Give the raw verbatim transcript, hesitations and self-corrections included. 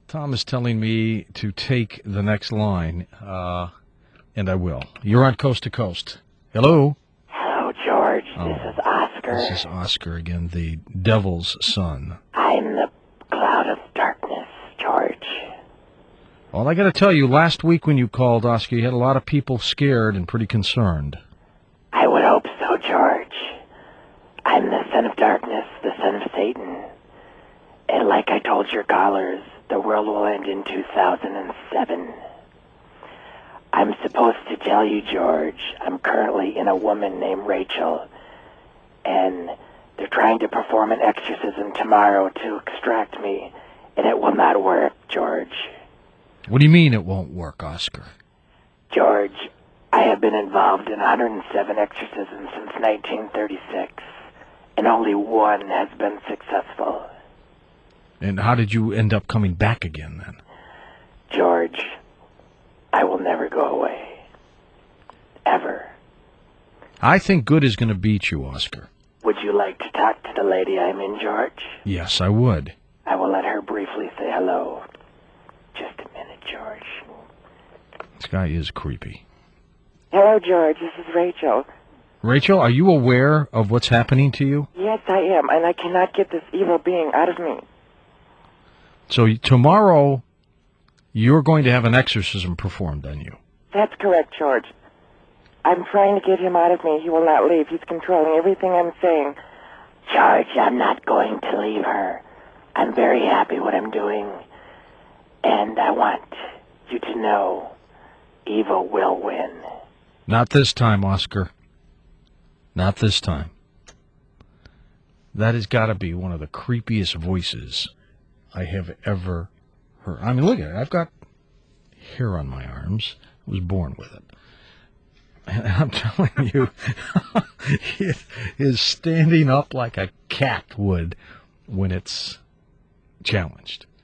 Tom is telling me to take the next line, uh, and I will. You're on Coast to Coast. Hello? Hello, George. Oh, this is Oscar. This is Oscar again, the devil's son. I'm the cloud of darkness, George. Well, I got to tell you, last week when you called, Oscar, you had a lot of people scared and pretty concerned. I would hope so, George. I'm the son of darkness, the son of Satan. And like I told your callers, the world will end in two thousand seven. I'm supposed to tell you, George, I'm currently in a woman named Rachel, and they're trying to perform an exorcism tomorrow to extract me, and it will not work, George. What do you mean it won't work, Oscar? George, I have been involved in one hundred seven exorcisms since nineteen thirty-six, and only one has been successful. And how did you end up coming back again, then? George, I will never go away. Ever. I think good is going to beat you, Oscar. Would you like to talk to the lady I'm in, George? Yes, I would. I will let her briefly say hello. Just a minute, George. This guy is creepy. Hello, George. This is Rachel. Rachel, are you aware of what's happening to you? Yes, I am, and I cannot get this evil being out of me. So tomorrow, you're going to have an exorcism performed on you. That's correct, George. I'm trying to get him out of me. He will not leave. He's controlling everything I'm saying. George, I'm not going to leave her. I'm very happy what I'm doing. And I want you to know evil will win. Not this time, Oscar. Not this time. That has got to be one of the creepiest voices I have ever heard. I mean, look at it. I've got hair on my arms. I was born with it. And I'm telling you, he is standing up like a cat would when it's challenged.